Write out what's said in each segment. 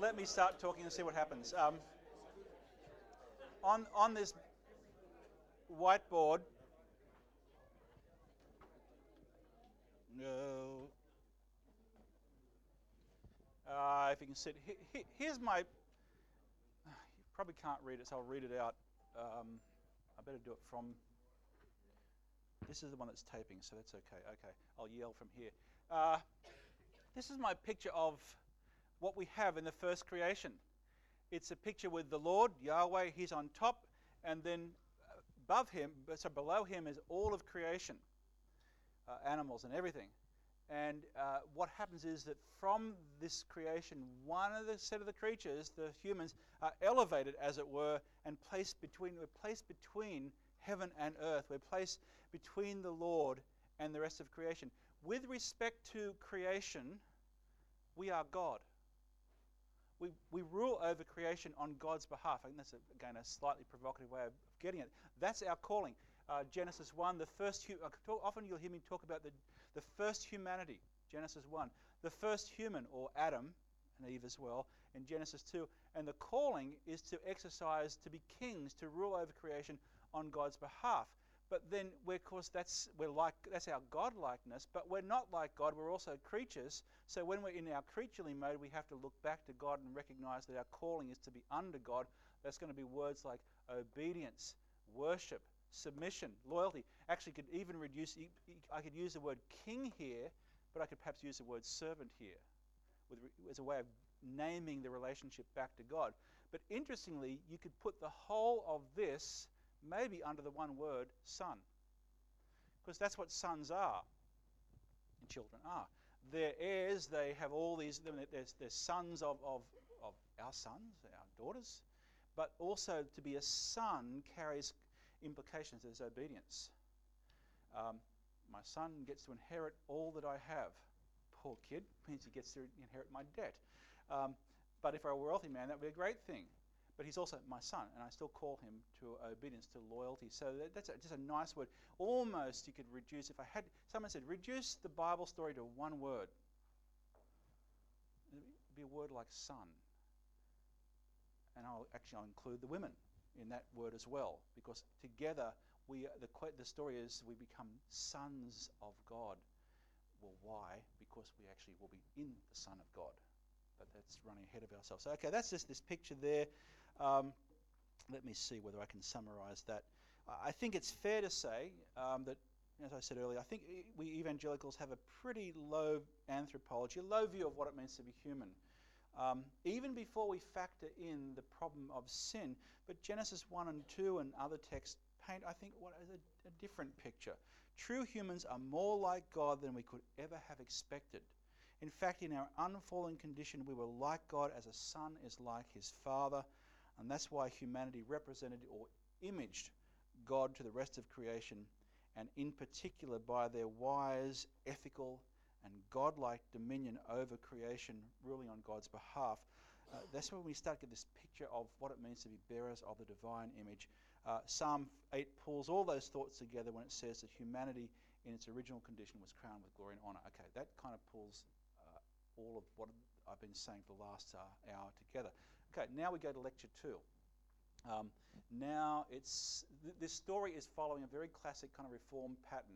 let me start talking and see what happens. On this whiteboard, no. If you can see, here's my. You probably can't read it, so I'll read it out. I better do it from. This is the one that's taping, so that's okay. Okay, I'll yell from here. This is my picture of what we have in the first creation. It's a picture with the Lord, Yahweh, He's on top, and then above Him, so below Him is all of creation, animals and everything. And what happens is that from this creation, one of the set of the creatures, the humans, are elevated, as it were, and we're placed between heaven and earth. We're placed between the Lord and the rest of creation. With respect to creation, we are God. We rule over creation on God's behalf. I think that's, again, a slightly provocative way of getting it. That's our calling. Genesis 1, the first... often you'll hear me talk about the first humanity, Genesis 1. The first human, or Adam and Eve as well, in Genesis 2. And the calling is to exercise, to be kings, to rule over creation on God's behalf. But then, of course, that's our God-likeness, but we're not like God, we're also creatures. So when we're in our creaturely mode, we have to look back to God and recognize that our calling is to be under God. That's going to be words like obedience, worship, submission, loyalty. Actually, could even reduce, I could use the word king here, but I could perhaps use the word servant here as a way of naming the relationship back to God. But interestingly, you could put the whole of this maybe under the one word, son. Because that's what sons are, and children are. They're heirs, they have all these, they're sons of our sons, our daughters, but also to be a son carries implications. There's obedience. My son gets to inherit all that I have. Poor kid, means he gets to inherit my debt. But if I were a wealthy man, that would be a great thing. But he's also my son, and I still call him to obedience, to loyalty. So that's just a nice word. Almost you could reduce, if I had, someone said, reduce the Bible story to one word. It would be a word like son. And I'll include the women in that word as well, because together the story is we become sons of God. Well, why? Because we actually will be in the Son of God. But that's running ahead of ourselves. So, okay, that's just this picture there. Let me see whether I can summarize that. I think it's fair to say that, as I said earlier, I think we evangelicals have a pretty low anthropology, a low view of what it means to be human. Even before we factor in the problem of sin, but Genesis 1 and 2 and other texts paint, I think, what is a different picture. True humans are more like God than we could ever have expected. In fact, in our unfallen condition, we were like God as a son is like his father, and that's why humanity represented or imaged God to the rest of creation, and in particular by their wise, ethical, and godlike dominion over creation, ruling on God's behalf. That's when we start to get this picture of what it means to be bearers of the divine image. Psalm 8 pulls all those thoughts together when it says that humanity in its original condition was crowned with glory and honor. Okay, that kind of pulls all of what I've been saying for the last hour together. Okay, now we go to lecture 2. Now this story is following a very classic kind of reform pattern.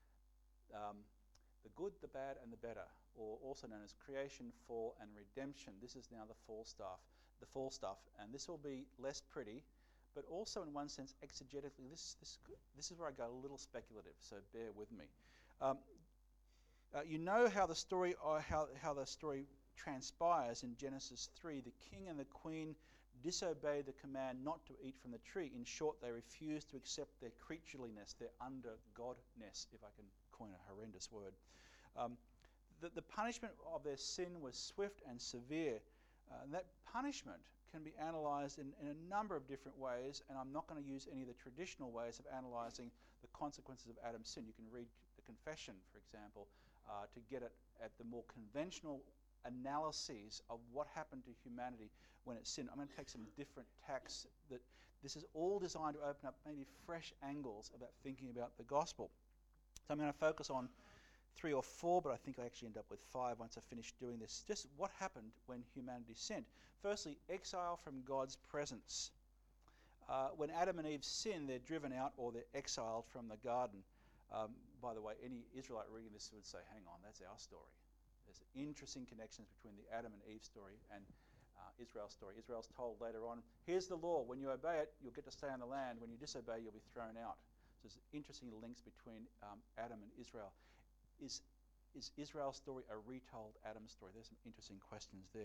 The good, the bad, and the better, or also known as creation, fall, and redemption. This is now the fall stuff, and this will be less pretty, but also in one sense exegetically. This is where I go a little speculative, so bear with me. You know how the story transpires in Genesis 3. The king and the queen disobey the command not to eat from the tree. In short, they refuse to accept their creatureliness, their under-godness, if I can coin a horrendous word. The punishment of their sin was swift and severe. And that punishment can be analysed in a number of different ways, and I'm not going to use any of the traditional ways of analysing the consequences of Adam's sin. You can read the Confession, for example, to get at the more conventional analyses of what happened to humanity when it sinned. I'm going to take some different tacks. That this is all designed to open up maybe fresh angles about thinking about the gospel. So I'm going to focus on 3 or 4, but I think I actually end up with 5 once I finish doing this. Just what happened when humanity sinned. Firstly, exile from God's presence. When Adam and Eve sin, they're driven out or they're exiled from the garden. By the way, any Israelite reading this would say, hang on, that's our story. There's interesting connections between the Adam and Eve story and Israel's story. Israel's told later on, here's the law. When you obey it, you'll get to stay on the land. When you disobey, you'll be thrown out. So there's interesting links between Adam and Israel. Is Israel's story a retold Adam story? There's some interesting questions there.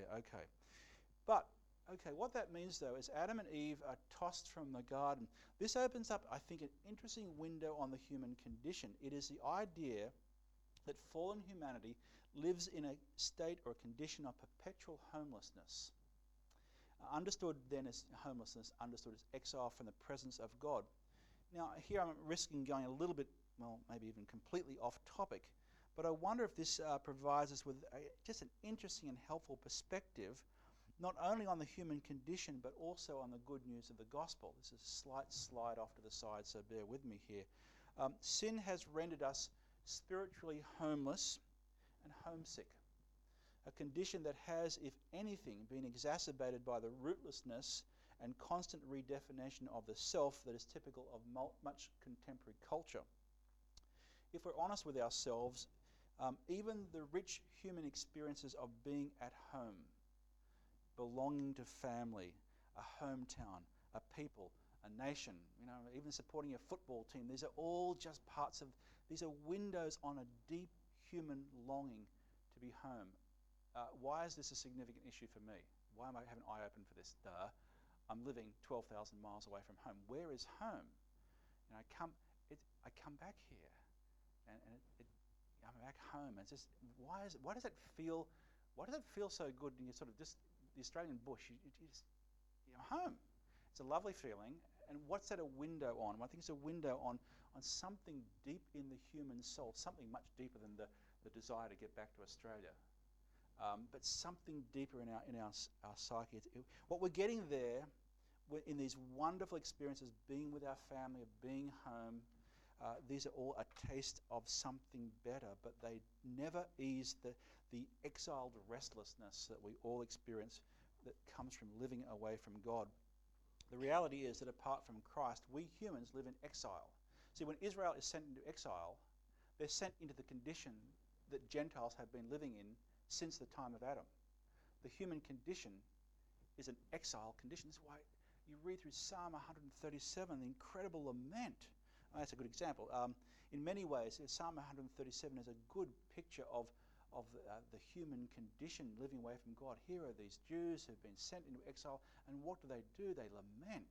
Okay, what that means, though, is Adam and Eve are tossed from the garden. This opens up, I think, an interesting window on the human condition. It is the idea that fallen humanity lives in a state or a condition of perpetual homelessness. Understood then as homelessness, understood as exile from the presence of God. Now, here I'm risking going a little bit, well, maybe even completely off topic, but I wonder if this provides us with just an interesting and helpful perspective, not only on the human condition, but also on the good news of the gospel. This is a slight slide off to the side, so bear with me here. Sin has rendered us spiritually homeless and homesick, a condition that has, if anything, been exacerbated by the rootlessness and constant redefinition of the self that is typical of much contemporary culture. If we're honest with ourselves, even the rich human experiences of being at home, belonging to family, a hometown, a people, a nation, even supporting a football team, these are all just these are windows on a deep human longing to be home. Why is this a significant issue for me? Why am I having an eye open for this? I'm living 12,000 miles away from home. Where is home? And I come back here, and I'm back home. And it's just why does it feel so good? And you sort of just the Australian bush. You're home. It's a lovely feeling. And what's that a window on? Well, I think it's a window on something deep in the human soul, something much deeper than the desire to get back to Australia. But something deeper in our psyche. What we're getting there in these wonderful experiences, being with our family, of being home, these are all a taste of something better, but they never ease the exiled restlessness that we all experience that comes from living away from God. The reality is that apart from Christ, we humans live in exile. See, when Israel is sent into exile, they're sent into the condition that Gentiles have been living in since the time of Adam. The human condition is an exile condition. That's why you read through Psalm 137, the incredible lament. That's a good example. In many ways, Psalm 137 is a good picture of the human condition living away from God. Here are these Jews who've been sent into exile, and what do? They lament.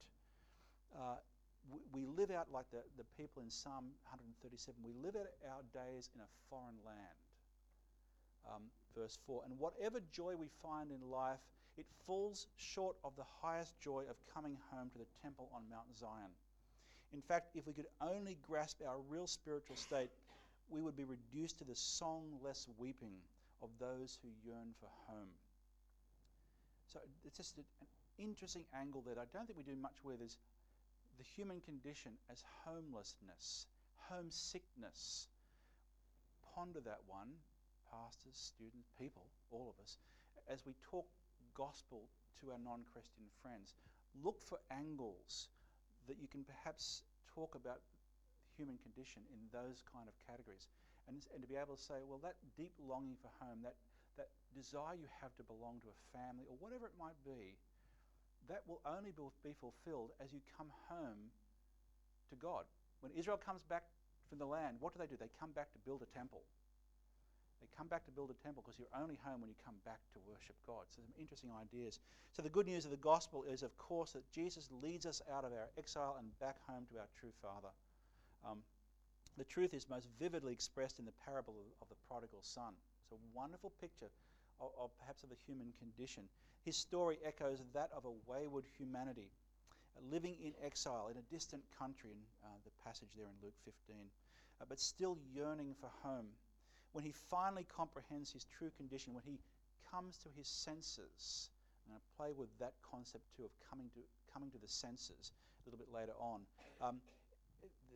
We live out like the people in Psalm 137. We live out our days in a foreign land. Verse 4, and whatever joy we find in life, it falls short of the highest joy of coming home to the temple on Mount Zion. In fact, if we could only grasp our real spiritual state, we would be reduced to the songless weeping of those who yearn for home. So it's just an interesting angle that I don't think we do much with, is the human condition as homelessness, homesickness. Ponder that one, pastors, students, people, all of us, as we talk gospel to our non-Christian friends. Look for angles that you can perhaps talk about the human condition in those kind of categories, and to be able to say, well, that deep longing for home, that desire you have to belong to a family or whatever it might be, that will only be fulfilled as you come home to God. When Israel comes back from the land, what do? They come back to build a temple. They come back to build a temple because you're only home when you come back to worship God. So some interesting ideas. So the good news of the gospel is, of course, that Jesus leads us out of our exile and back home to our true Father. The truth is most vividly expressed in the parable of the prodigal son. It's a wonderful picture of perhaps of the human condition. His story echoes that of a wayward humanity, living in exile in a distant country, in the passage there in Luke 15, but still yearning for home. When he finally comprehends his true condition, when he comes to his senses, and I play with that concept too of coming to the senses a little bit later on.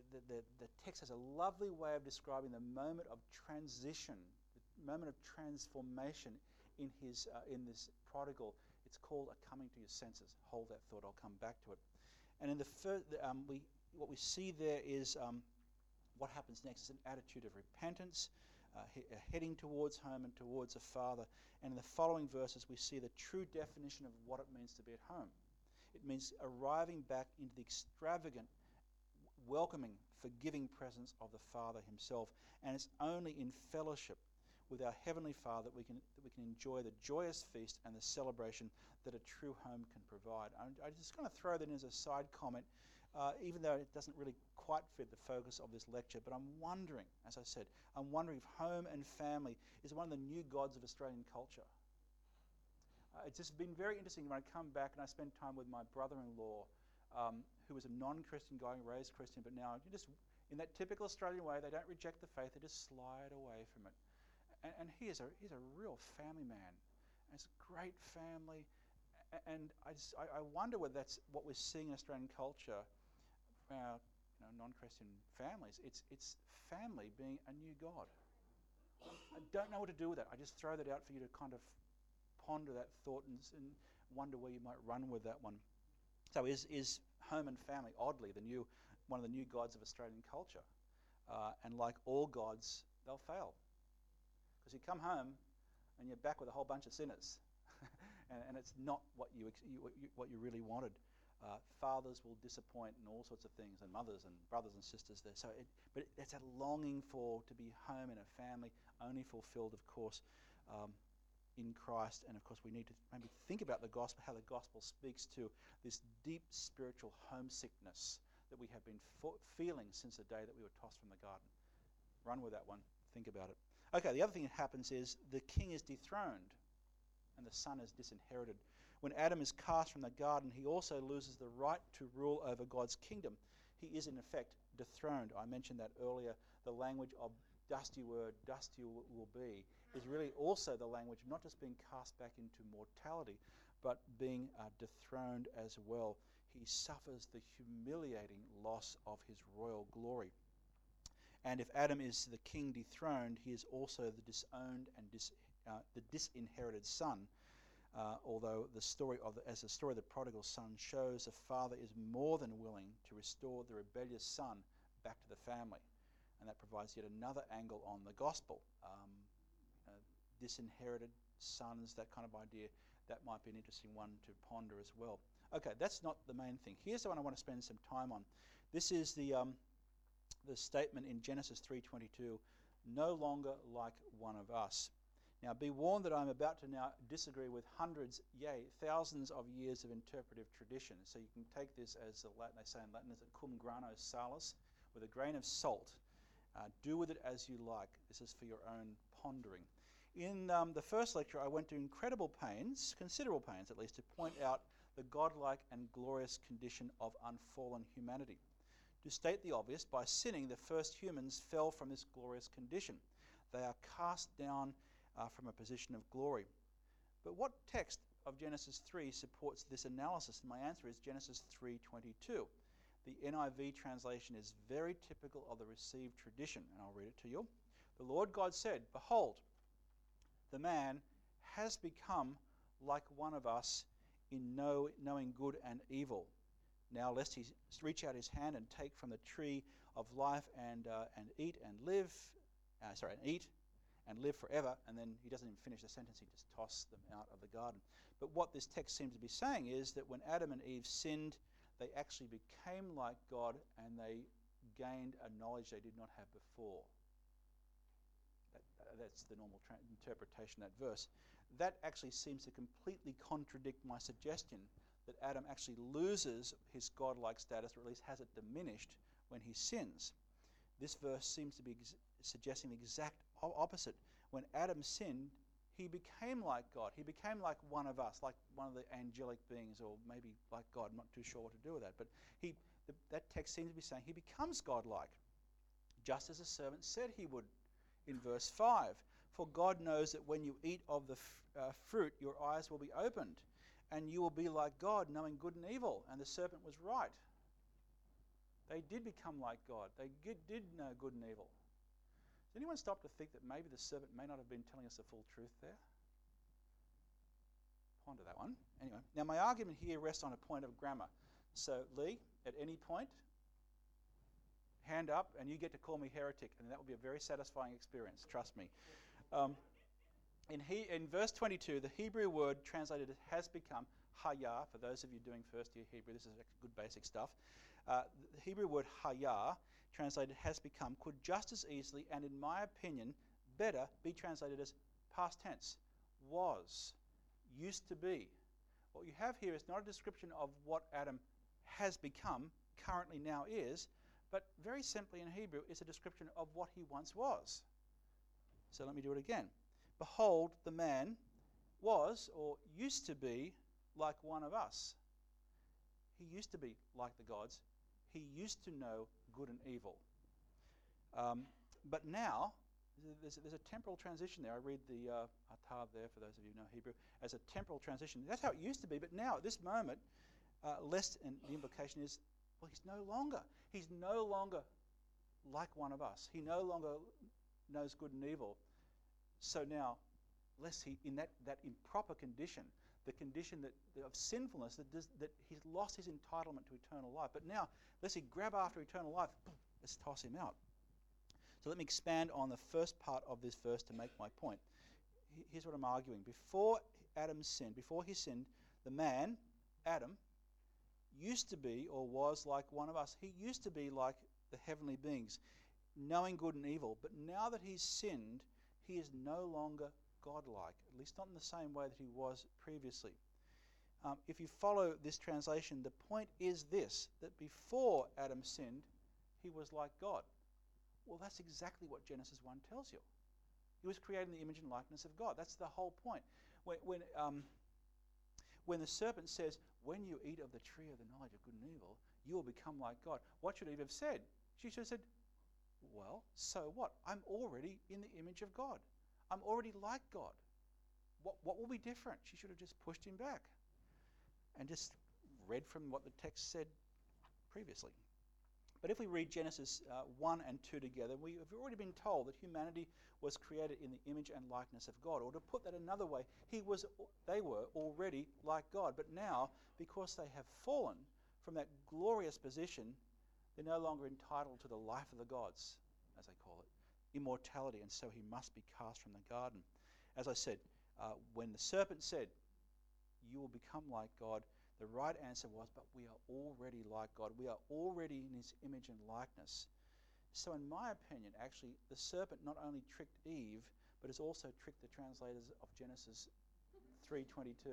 the text has a lovely way of describing the moment of transition, the moment of transformation in this prodigal. It's called a coming to your senses. Hold that thought. I'll come back to it. And in what we see there is what happens next is an attitude of repentance, heading towards home and towards a father. And in the following verses, we see the true definition of what it means to be at home. It means arriving back into the extravagant, welcoming, forgiving presence of the Father himself. And it's only in fellowship with our Heavenly Father that we can enjoy the joyous feast and the celebration that a true home can provide. I just kind of throw that in as a side comment, even though it doesn't really quite fit the focus of this lecture. But I'm wondering, as I said, if home and family is one of the new gods of Australian culture. It's just been very interesting when I come back and I spend time with my brother-in-law, who was a non-Christian guy, raised Christian, but now just in that typical Australian way, they don't reject the faith, they just slide away from it. And he's a real family man. And it's a great family. And I wonder whether that's what we're seeing in Australian culture from our non-Christian families. It's family being a new God. I don't know what to do with that. I just throw that out for you to kind of ponder that thought and wonder where you might run with that one. So is home and family, oddly, one of the new gods of Australian culture? And like all gods, they'll fail. Because you come home and you're back with a whole bunch of sinners. and it's not what you really wanted. Fathers will disappoint and all sorts of things, and mothers and brothers and sisters there. But it's a longing to be home in a family, only fulfilled, of course, in Christ. And of course, we need to maybe think about the gospel, how the gospel speaks to this deep spiritual homesickness that we have been feeling since the day that we were tossed from the garden. Run with that one. Think about it. Okay, the other thing that happens is the king is dethroned and the son is disinherited. When Adam is cast from the garden, he also loses the right to rule over God's kingdom. He is, in effect, dethroned. I mentioned that earlier. The language of dusty word, dust you will be, is really also the language of not just being cast back into mortality, but being dethroned as well. He suffers the humiliating loss of his royal glory. And if Adam is the king dethroned, he is also the disowned and the disinherited son. Although the story of the prodigal son shows, the father is more than willing to restore the rebellious son back to the family, and that provides yet another angle on the gospel. Disinherited sons, that kind of idea, that might be an interesting one to ponder as well. Okay, that's not the main thing. Here's the one I want to spend some time on. This is the statement in Genesis 3:22, no longer like one of us. Now be warned that I'm about to now disagree with hundreds, yea, thousands of years of interpretive tradition. So you can take this as they say in Latin, as a cum grano salis, with a grain of salt. Do with it as you like. This is for your own pondering. In the first lecture, I went to incredible pains, considerable pains at least, to point out the godlike and glorious condition of unfallen humanity. To state the obvious, by sinning, the first humans fell from this glorious condition. They are cast down from a position of glory. But what text of Genesis 3 supports this analysis? And my answer is Genesis 3:22. The NIV translation is very typical of the received tradition, and I'll read it to you. The Lord God said, behold, the man has become like one of us in knowing good and evil. Now lest he reach out his hand and take from the tree of life and eat and live, eat and live forever. And then he doesn't even finish the sentence, he just tosses them out of the garden. But what this text seems to be saying is that when Adam and Eve sinned, they actually became like God and they gained a knowledge they did not have before. That's the normal interpretation of that verse. That actually seems to completely contradict my suggestion that Adam actually loses his godlike status, or at least has it diminished, when he sins. This verse seems to be suggesting the exact opposite. When Adam sinned, he became like God. He became like one of us, like one of the angelic beings, or maybe like God. I'm not too sure what to do with that. But that text seems to be saying he becomes godlike, just as the servant said he would in verse 5. For God knows that when you eat of the fruit, your eyes will be opened, and you will be like God, knowing good and evil. And the serpent was right. They did become like God. They did know good and evil. Does anyone stop to think that maybe the serpent may not have been telling us the full truth there? Ponder that one. Anyway, now my argument here rests on a point of grammar. So, Lee, at any point, hand up, and you get to call me heretic, and that will be a very satisfying experience, trust me. In verse 22, the Hebrew word translated as has become, haya, for those of you doing first year Hebrew, this is good basic stuff. The Hebrew word haya, translated has become, could just as easily, and in my opinion, better be translated as past tense, was, used to be. What you have here is not a description of what Adam has become, currently now is, but very simply in Hebrew, it's a description of what he once was. So let me do it again. Behold, the man was, or used to be, like one of us. He used to be like the gods. He used to know good and evil. But now, there's a temporal transition there. I read the atar there, for those of you who know Hebrew, as a temporal transition. That's how it used to be, but now, at this moment, and the implication is, well, he's no longer like one of us. He no longer knows good and evil. So now, lest he, in that improper condition, the condition of sinfulness, that he's lost his entitlement to eternal life. But now, lest he grab after eternal life, let's toss him out. So let me expand on the first part of this verse to make my point. Here's what I'm arguing. Before Adam sinned, before he sinned, the man, Adam, used to be or was like one of us. He used to be like the heavenly beings, knowing good and evil. But now that he's sinned, he is no longer godlike, at least not in the same way that he was previously. If you follow this translation, the point is this, that before Adam sinned, he was like God. Well, that's exactly what Genesis 1 tells you. He was created in the image and likeness of God. That's the whole point. When the serpent says, when you eat of the tree of the knowledge of good and evil, you will become like God. What should Eve have said? She should have said, well, so what? I'm already in the image of God. I'm already like God. What will be different? She should have just pushed him back and just read from what the text said previously. But if we read Genesis 1 and 2 together, we have already been told that humanity was created in the image and likeness of God. Or to put that another way, they were already like God. But now, because they have fallen from that glorious position, they're no longer entitled to the life of the gods, as they call it, immortality, and so he must be cast from the garden. As I said, when the serpent said, you will become like God, the right answer was, but we are already like God. We are already in his image and likeness. So in my opinion, actually, the serpent not only tricked Eve, but has also tricked the translators of Genesis 3:22.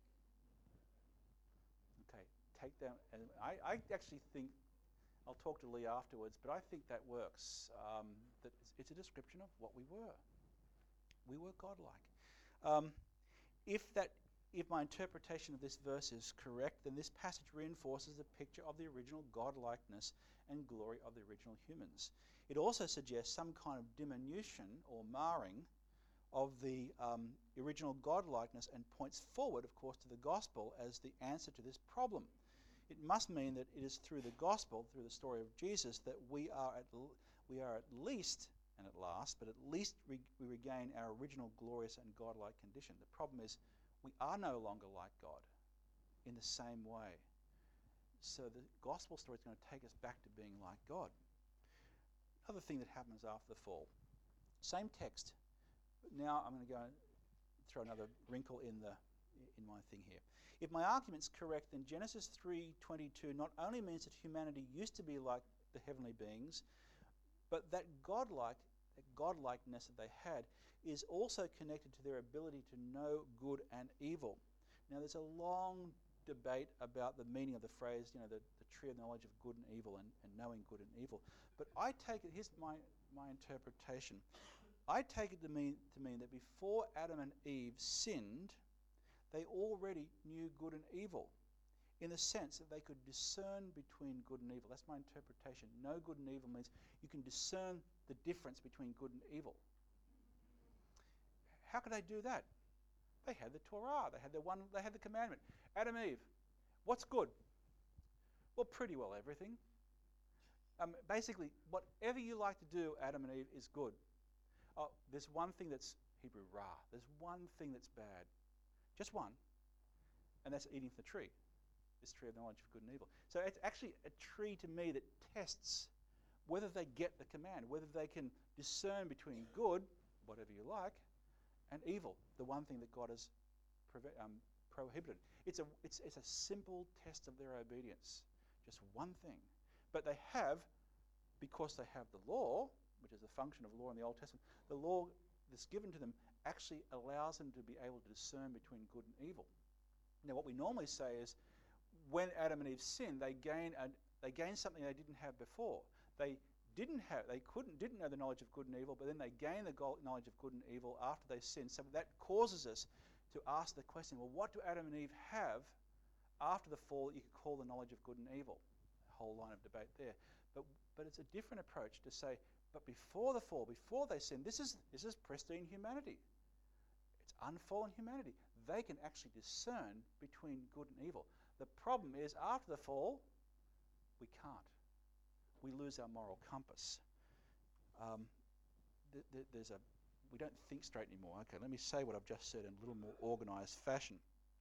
Okay, take that. And I actually think, I'll talk to Lee afterwards, but I think that works. That it's a description of what we were. We were godlike. If my interpretation of this verse is correct, then this passage reinforces the picture of the original godlikeness and glory of the original humans. It also suggests some kind of diminution or marring of the original godlikeness and points forward, of course, to the gospel as the answer to this problem. It must mean that it is through the gospel, through the story of Jesus, that we are at least, and at last, but at least we regain our original glorious and godlike condition. The problem is we are no longer like God in the same way. So the gospel story is going to take us back to being like God. Another thing that happens after the fall. Same text. Now I'm going to go and throw another wrinkle in my thing here. If my argument's correct, then Genesis 3:22 not only means that humanity used to be like the heavenly beings, but that godlikeness that they had is also connected to their ability to know good and evil. Now there's a long debate about the meaning of the phrase, the tree of knowledge of good and evil and knowing good and evil. But I take it, here's my interpretation. I take it to mean that before Adam and Eve sinned, they already knew good and evil, in the sense that they could discern between good and evil. That's my interpretation. Know good and evil means you can discern the difference between good and evil. How could they do that? They had the Torah. They had the commandment. Adam, Eve, what's good? Well, pretty well everything. Basically, whatever you like to do, Adam and Eve, is good. Oh, there's one thing that's Hebrew ra. There's one thing that's bad. Just one. And that's eating from the tree. This tree of knowledge of good and evil. So it's actually a tree to me that tests whether they get the command, whether they can discern between good, whatever you like, and evil, the one thing that God has prohibited. It's a simple test of their obedience. Just one thing. But they have, because they have the law, which is the function of law in the Old Testament, the law that's given to them actually allows them to be able to discern between good and evil. Now, what we normally say is, when Adam and Eve sinned, they gained something they didn't have before. They didn't know the knowledge of good and evil, but then they gained the knowledge of good and evil after they sinned. So that causes us to ask the question, well, what do Adam and Eve have after the fall that you could call the knowledge of good and evil? A whole line of debate there. But it's a different approach to say, but before the fall, before they sinned, this is pristine humanity. It's unfallen humanity. They can actually discern between good and evil. The problem is, after the fall, we can't. We lose our moral compass. We don't think straight anymore. Okay, let me say what I've just said in a little more organised fashion.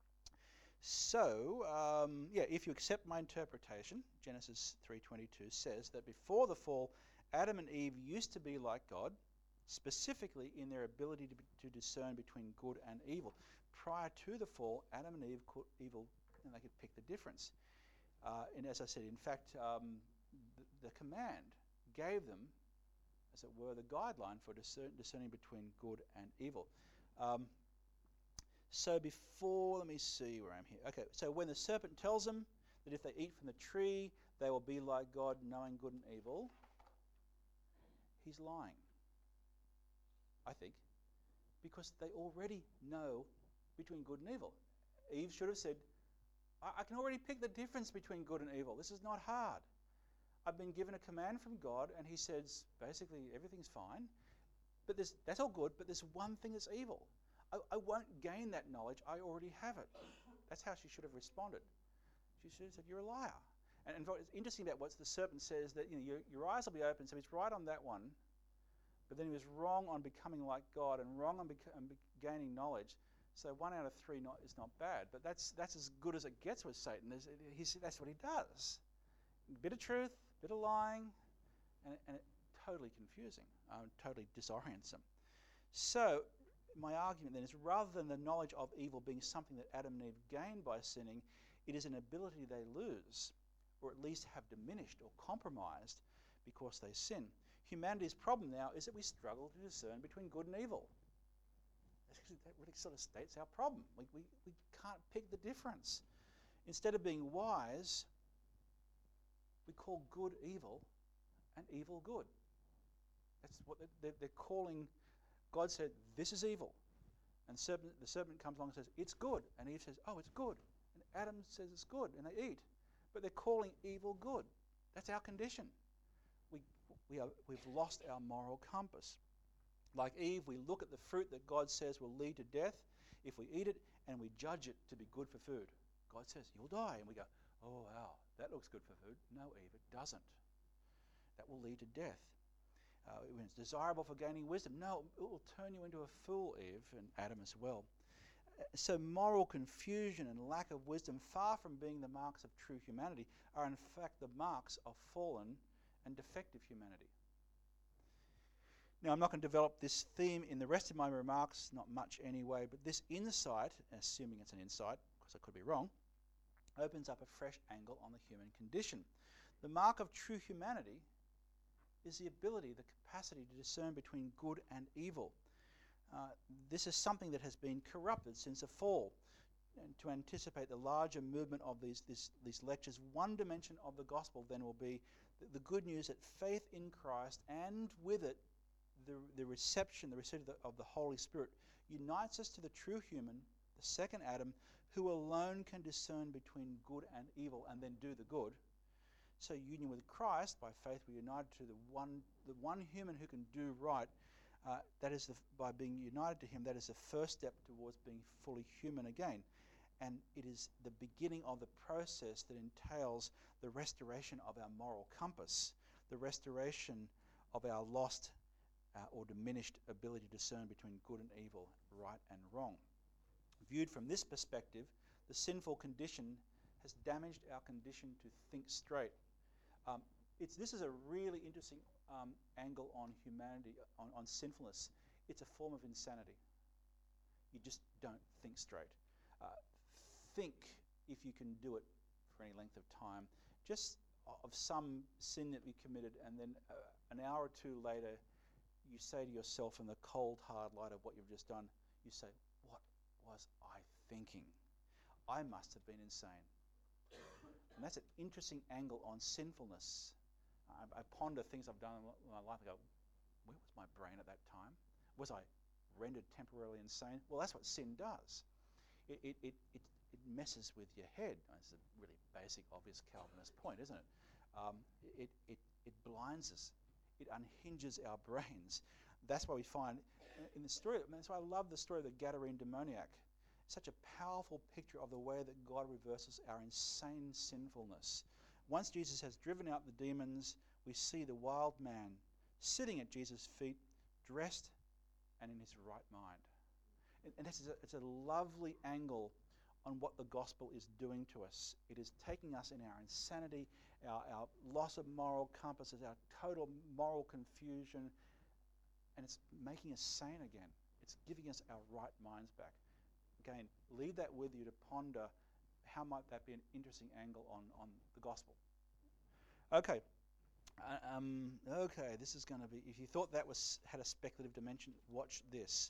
So, if you accept my interpretation, Genesis 3:22 says that before the fall, Adam and Eve used to be like God, specifically in their ability to discern between good and evil. Prior to the fall, Adam and Eve could they could pick the difference. And as I said, in fact, the command gave them, as it were, the guideline for discerning between good and evil. So before, let me see where I'm here. Okay, so when the serpent tells them that if they eat from the tree, they will be like God, knowing good and evil, he's lying, I think, because they already know between good and evil. Eve should have said, I can already pick the difference between good and evil. This is not hard. I've been given a command from God, and he says, basically, everything's fine. But that's all good, but there's one thing that's evil. I won't gain that knowledge. I already have it. That's how she should have responded. She should have said, you're a liar. And what's interesting about what the serpent says, that your eyes will be open, so he's right on that one, but then he was wrong on becoming like God and wrong on gaining knowledge. So 1 out of 3 is not bad, but that's as good as it gets with Satan. That's what he does. A bit of truth, a bit of lying, and it totally confusing, totally disorients them. So my argument then is, rather than the knowledge of evil being something that Adam and Eve gained by sinning, it is an ability they lose, or at least have diminished or compromised because they sin. Humanity's problem now is that we struggle to discern between good and evil. That really sort of states our problem. We can't pick the difference. Instead of being wise, we call good evil and evil good. That's what they're calling. God said, this is evil. And the serpent comes along and says, it's good. And Eve says, oh, it's good. And Adam says it's good, and they eat. But they're calling evil good. That's our condition. We've lost our moral compass. Like Eve, we look at the fruit that God says will lead to death if we eat it, and we judge it to be good for food. God says, you'll die. And we go, oh, wow, that looks good for food. No, Eve, it doesn't. That will lead to death. When it's desirable for gaining wisdom, no, it will turn you into a fool, Eve, and Adam as well. So moral confusion and lack of wisdom, far from being the marks of true humanity, are in fact the marks of fallen and defective humanity. Now, I'm not going to develop this theme in the rest of my remarks, not much anyway, but this insight, assuming it's an insight, because I could be wrong, opens up a fresh angle on the human condition. The mark of true humanity is the ability, the capacity to discern between good and evil. This is something that has been corrupted since the fall. And to anticipate the larger movement of these lectures, one dimension of the gospel then will be the good news that faith in Christ, and with it the receipt of the Holy Spirit, unites us to the true human, the second Adam, who alone can discern between good and evil and then do the good. So union with Christ, by faith we're united to the one human who can do right. By being united to him, that is the first step towards being fully human again. And it is the beginning of the process that entails the restoration of our moral compass, the restoration of our lost or diminished ability to discern between good and evil, right and wrong. Viewed from this perspective, the sinful condition has damaged our condition to think straight. This is a really interesting angle on humanity, on sinfulness. It's a form of insanity. You just don't think straight. Think, if you can do it for any length of time, just of some sin that you committed, and then an hour or two later, you say to yourself in the cold, hard light of what you've just done, you say, what was I thinking? I must have been insane. And that's an interesting angle on sinfulness. I ponder things I've done in my life and go, where was my brain at that time? Was I rendered temporarily insane? Well, that's what sin does. It messes with your head. It's a really basic, obvious Calvinist point, isn't it? It blinds us. It unhinges our brains. That's why we find in the story, that's why I love the story of the Gadarene demoniac. Such a powerful picture of the way that God reverses our insane sinfulness. Once Jesus has driven out the demons, we see the wild man sitting at Jesus' feet, dressed and in his right mind. And it's a lovely angle on what the gospel is doing to us. It is taking us in our insanity, our loss of moral compasses, our total moral confusion, and it's making us sane again. It's giving us our right minds back. Again, leave that with you to ponder how might that be an interesting angle on the gospel. Okay. This is going to be, if you thought that had a speculative dimension, watch this.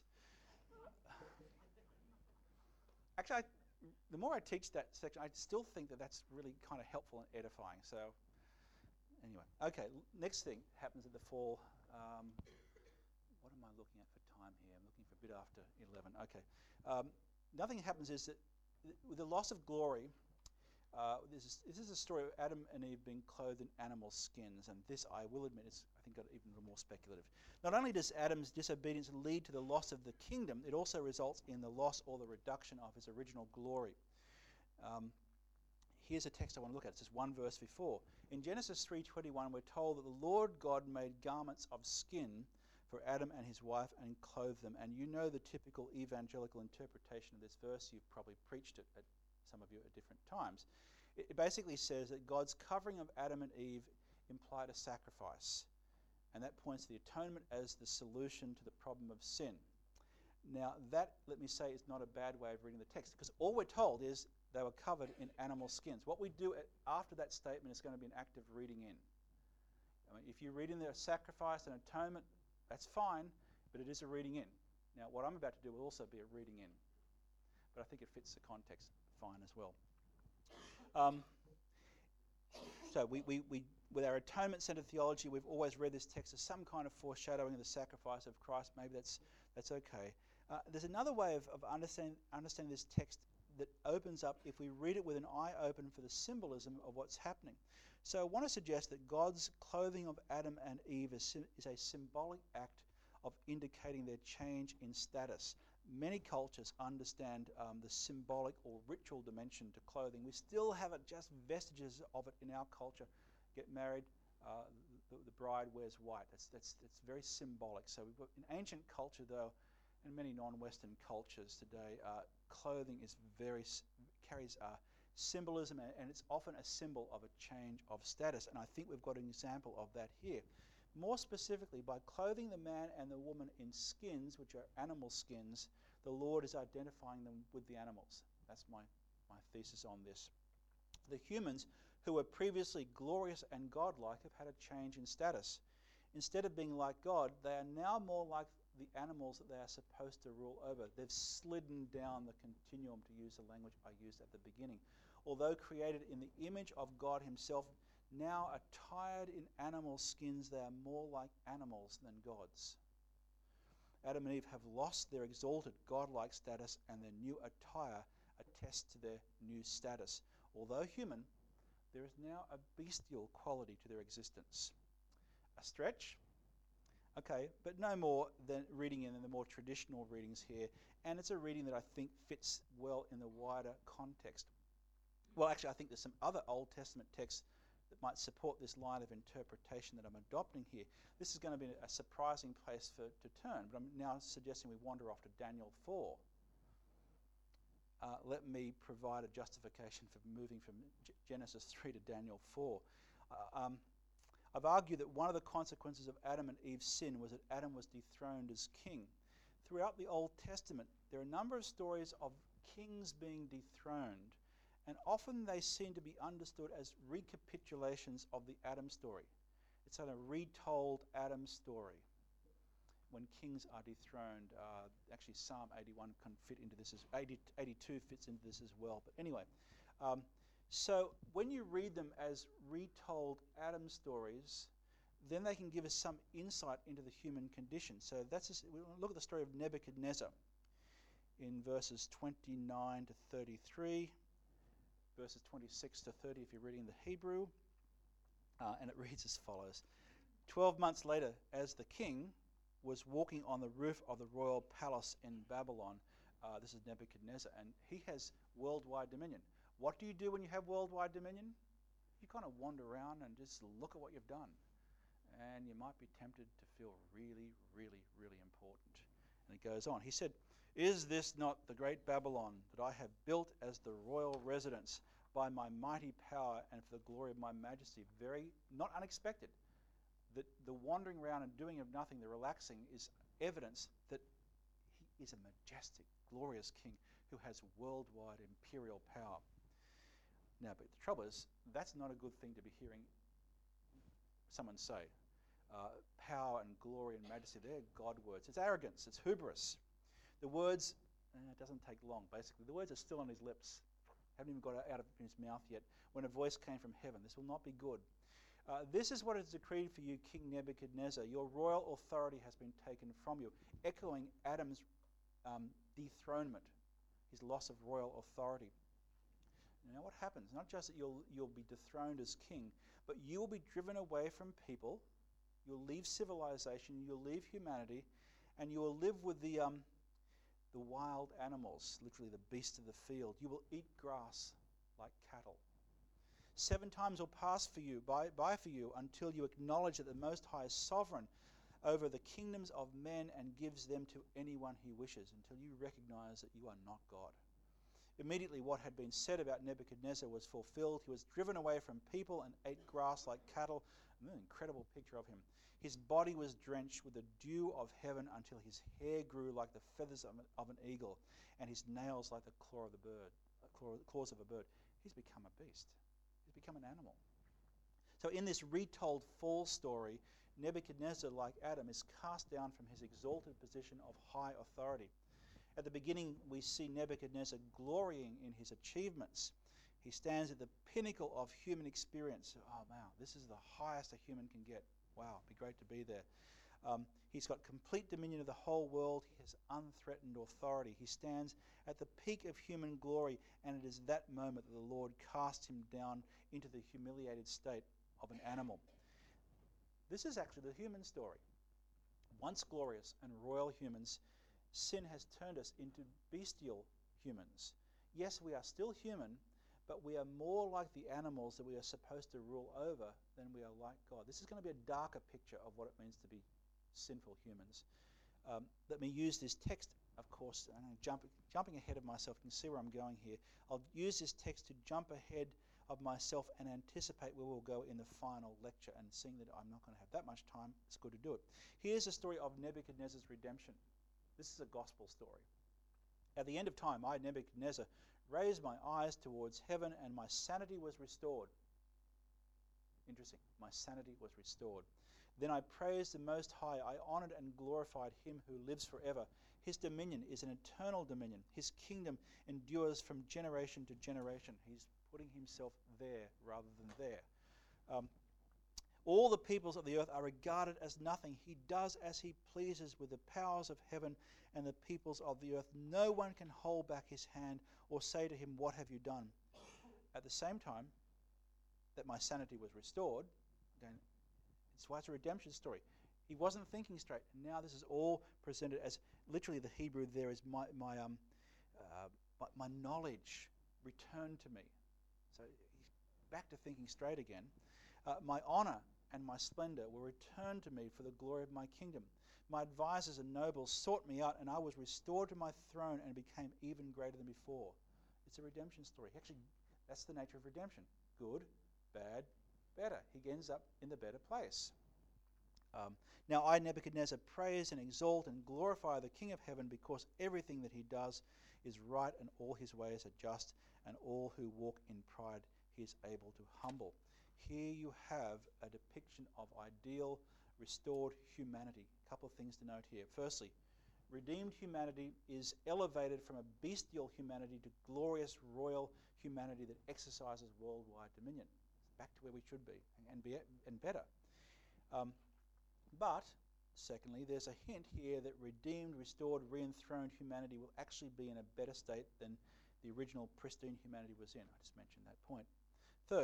Actually, the more I teach that section, I still think that that's really kind of helpful and edifying. So, anyway. Okay, next thing happens at the fall. What am I looking at for time here? I'm looking for a bit after 11. Okay. Nothing happens is that with the loss of glory, this is a story of Adam and Eve being clothed in animal skins, and this, I will admit, is, I think, got even a little more speculative. Not only does Adam's disobedience lead to the loss of the kingdom, it also results in the loss or the reduction of his original glory. Here's a text I want to look at. It's just one verse before. In Genesis 3:21, we're told that the Lord God made garments of skin for Adam and his wife and clothed them. And you know the typical evangelical interpretation of this verse. You've probably preached it at some of you at different times. It basically says that God's covering of Adam and Eve implied a sacrifice. And that points to the atonement as the solution to the problem of sin. Now, that, let me say, is not a bad way of reading the text, because all we're told is they were covered in animal skins. What we do after that statement is going to be an act of reading in. I mean, if you read in there sacrifice and atonement, that's fine, but it is a reading in. Now, what I'm about to do will also be a reading in, but I think it fits the context fine as well. So we with our atonement-centered theology, we've always read this text as some kind of foreshadowing of the sacrifice of Christ. Maybe that's okay. There's another way of understanding this text that opens up if we read it with an eye open for the symbolism of what's happening. So I want to suggest that God's clothing of Adam and Eve is a symbolic act of indicating their change in status. Many cultures understand the symbolic or ritual dimension to clothing. We still have just vestiges of it in our culture. Get married, the bride wears white. That's very symbolic. So we've got in ancient culture, though, and many non-Western cultures today, clothing carries symbolism, and it's often a symbol of a change of status. And I think we've got an example of that here. More specifically, by clothing the man and the woman in skins, which are animal skins, the Lord is identifying them with the animals. That's my thesis on this. The humans, who were previously glorious and godlike, have had a change in status. Instead of being like God, they are now more like the animals that they are supposed to rule over. They've slidden down the continuum, to use the language I used at the beginning. Although created in the image of God himself, now attired in animal skins, they are more like animals than gods. Adam and Eve have lost their exalted godlike status, and their new attire attests to their new status. Although human, there is now a bestial quality to their existence. A stretch? Okay, but no more than reading in the more traditional readings here, and it's a reading that I think fits well in the wider context. Well, actually, I think there's some other Old Testament texts that might support this line of interpretation that I'm adopting here. This is going to be a surprising place to turn, but I'm now suggesting we wander off to Daniel 4. Let me provide a justification for moving from Genesis 3 to Daniel 4. I've argued that one of the consequences of Adam and Eve's sin was that Adam was dethroned as king. Throughout the Old Testament, there are a number of stories of kings being dethroned, and often they seem to be understood as recapitulations of the Adam story. It's a retold Adam story when kings are dethroned. Actually, Psalm 81 can fit into this, 82 fits into this as well. But anyway, so when you read them as retold Adam stories, then they can give us some insight into the human condition. So we'll look at the story of Nebuchadnezzar in verses 29 to 33, verses 26 to 30 if you're reading the Hebrew. And it reads as follows. 12 months later, as the king was walking on the roof of the royal palace in Babylon, this is Nebuchadnezzar, and he has worldwide dominion. What do you do when you have worldwide dominion? You kind of wander around and just look at what you've done. And you might be tempted to feel really, really, really important. And it goes on. He said, "Is this not the great Babylon that I have built as the royal residence by my mighty power and for the glory of my majesty?" Very, not unexpected. That the wandering around and doing of nothing, the relaxing, is evidence that he is a majestic, glorious king who has worldwide imperial power. Now, but the trouble is, that's not a good thing to be hearing someone say. Power and glory and majesty, they're God words. It's arrogance, it's hubris. The words, it doesn't take long, basically. The words are still on his lips. Haven't even got it out of his mouth yet. When a voice came from heaven, this will not be good. This is what is decreed for you, King Nebuchadnezzar. Your royal authority has been taken from you, echoing Adam's dethronement, his loss of royal authority. Now what happens? Not just that you'll be dethroned as king, but you will be driven away from people. You'll leave civilization, you'll leave humanity, and you will live with the wild animals, literally the beasts of the field. You will eat grass like cattle. 7 times will pass by for you until you acknowledge that the Most High is sovereign over the kingdoms of men and gives them to anyone he wishes, until you recognize that you are not God. Immediately what had been said about Nebuchadnezzar was fulfilled. He was driven away from people and ate grass like cattle. An incredible picture of him. His body was drenched with the dew of heaven until his hair grew like the feathers of an eagle and his nails like the claws of a bird. He's become a beast. He's become an animal. So in this retold fall story, Nebuchadnezzar, like Adam, is cast down from his exalted position of high authority. At the beginning, we see Nebuchadnezzar glorying in his achievements. He stands at the pinnacle of human experience. Oh, wow, this is the highest a human can get. Wow, it'd be great to be there. He's got complete dominion of the whole world. He has unthreatened authority. He stands at the peak of human glory, and it is that moment that the Lord casts him down into the humiliated state of an animal. This is actually the human story. Once glorious and royal humans, sin has turned us into bestial humans. Yes, we are still human, but we are more like the animals that we are supposed to rule over than we are like God. This is going to be a darker picture of what it means to be sinful humans. Let me use this text, of course, and I'm jumping ahead of myself. You can see where I'm going here. I'll use this text to jump ahead of myself and anticipate where we'll go in the final lecture. And seeing that I'm not going to have that much time, it's good to do it. Here's the story of Nebuchadnezzar's redemption. This is a gospel story. At the end of time, I, Nebuchadnezzar, raised my eyes towards heaven, and my sanity was restored. Interesting. My sanity was restored. Then I praised the Most High. I honored and glorified him who lives forever. His dominion is an eternal dominion. His kingdom endures from generation to generation. He's putting himself there rather than there. All the peoples of the earth are regarded as nothing. He does as he pleases with the powers of heaven and the peoples of the earth. No one can hold back his hand or say to him, "What have you done?" At the same time that my sanity was restored, again, it's why it's a redemption story. He wasn't thinking straight. Now this is all presented as, literally the Hebrew there is my knowledge returned to me. So he's back to thinking straight again. My honor and my splendor were returned to me for the glory of my kingdom. My advisors and nobles sought me out, and I was restored to my throne and became even greater than before. It's a redemption story. Actually, that's the nature of redemption. Good, bad, better. He ends up in the better place. Now I, Nebuchadnezzar, praise and exalt and glorify the King of heaven, because everything that he does is right and all his ways are just, and all who walk in pride he is able to humble. Here you have a depiction of ideal, restored humanity. A couple of things to note here. Firstly, redeemed humanity is elevated from a bestial humanity to glorious royal humanity that exercises worldwide dominion. It's back to where we should be and better. But, secondly, there's a hint here that redeemed, restored, re-enthroned humanity will actually be in a better state than the original pristine humanity was in. I just mentioned that point. Third,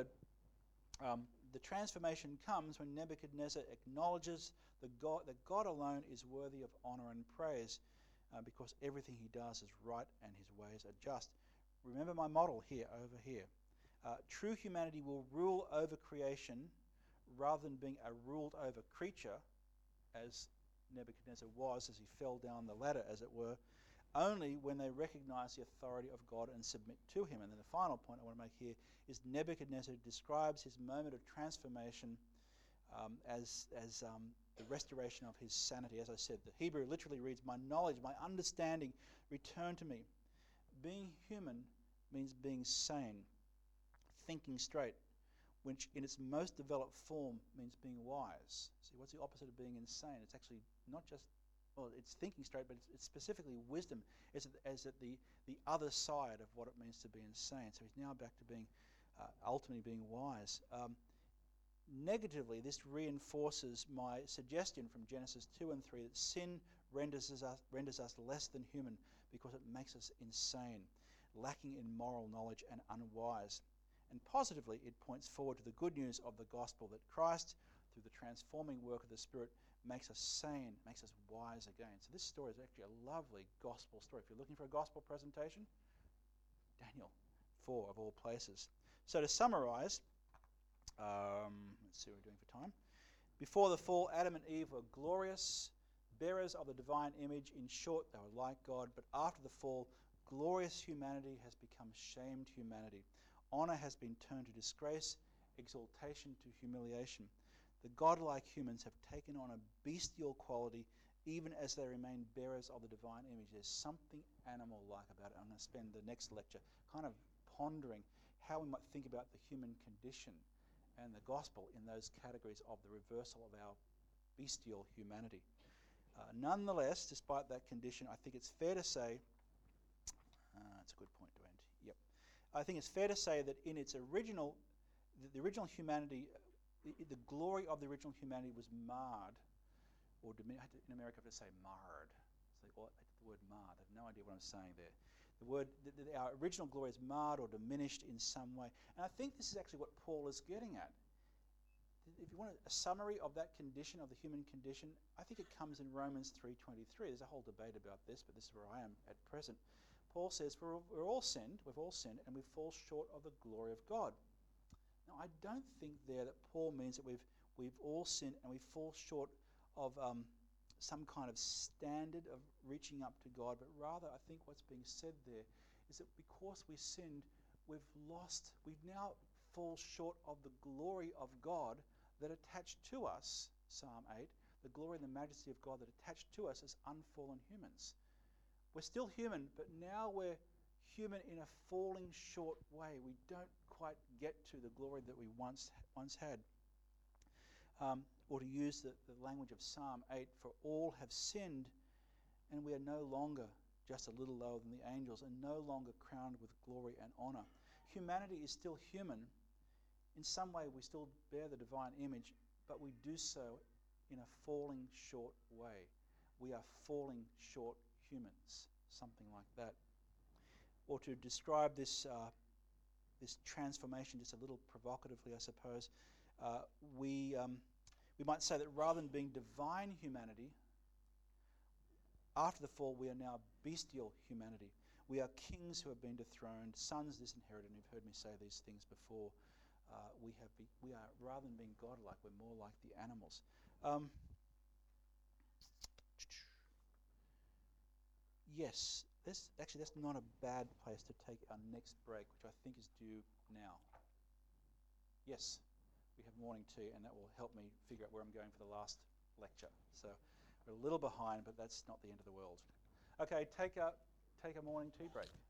the transformation comes when Nebuchadnezzar acknowledges that God alone is worthy of honor and praise, because everything he does is right and his ways are just. Remember my model here, over here. True humanity will rule over creation rather than being a ruled over creature, as Nebuchadnezzar was as he fell down the ladder, as it were, only when they recognize the authority of God and submit to him. And then the final point I want to make here is Nebuchadnezzar describes his moment of transformation as the restoration of his sanity. As I said, the Hebrew literally reads, my knowledge, my understanding returned to me. Being human means being sane, thinking straight, which in its most developed form means being wise. See, what's the opposite of being insane? It's actually not just, well, it's thinking straight, but it's specifically wisdom as at the other side of what it means to be insane. So he's now back to being, ultimately being wise. Negatively, this reinforces my suggestion from Genesis 2 and 3 that sin renders us less than human because it makes us insane, lacking in moral knowledge and unwise. And positively, it points forward to the good news of the gospel that Christ, through the transforming work of the Spirit, makes us sane, makes us wise again. So this story is actually a lovely gospel story. If you're looking for a gospel presentation, Daniel 4 of all places. So to summarize, let's see what we're doing for time. Before the fall, Adam and Eve were glorious, bearers of the divine image. In short, they were like God. But after the fall, glorious humanity has become shamed humanity. Honor has been turned to disgrace, exaltation to humiliation. The godlike humans have taken on a bestial quality even as they remain bearers of the divine image. There's something animal-like about it. I'm going to spend the next lecture kind of pondering how we might think about the human condition and the gospel in those categories of the reversal of our bestial humanity. Nonetheless, despite that condition, I think it's fair to say, that's a good point to end. Yep. I think it's fair to say that in its original, the original humanity, the glory of the original humanity was marred, or in America I have to say marred. So the word marred. I have no idea what I'm saying there. Our original glory is marred or diminished in some way. And I think this is actually what Paul is getting at. If you want a summary of that condition, of the human condition, I think it comes in Romans 3:23. There's a whole debate about this, but this is where I am at present. Paul says, we've all sinned, and we fall short of the glory of God. Now, I don't think there that Paul means that we've all sinned and we fall short of some kind of standard of reaching up to God, but rather I think what's being said there is that because we sinned, we've now fall short of the glory of God that attached to us, Psalm 8, the glory and the majesty of God that attached to us as unfallen humans. We're still human, but now we're human in a falling short way. We don't quite get to the glory that we once had. Or to use the language of Psalm 8, for all have sinned, and we are no longer just a little lower than the angels, and no longer crowned with glory and honor. Humanity is still human. In some way, we still bear the divine image, but we do so in a falling short way. We are falling short humans, something like that. Or to describe this transformation just a little provocatively, I suppose, we might say that rather than being divine humanity, after the fall we are now bestial humanity. We are kings who have been dethroned, sons disinherited, and you've heard me say these things before. we are, rather than being godlike, we're more like the animals. Yes, that's not a bad place to take our next break, which I think is due now. Yes, we have morning tea, and that will help me figure out where I'm going for the last lecture. So we're a little behind, but that's not the end of the world. Okay, take a morning tea break.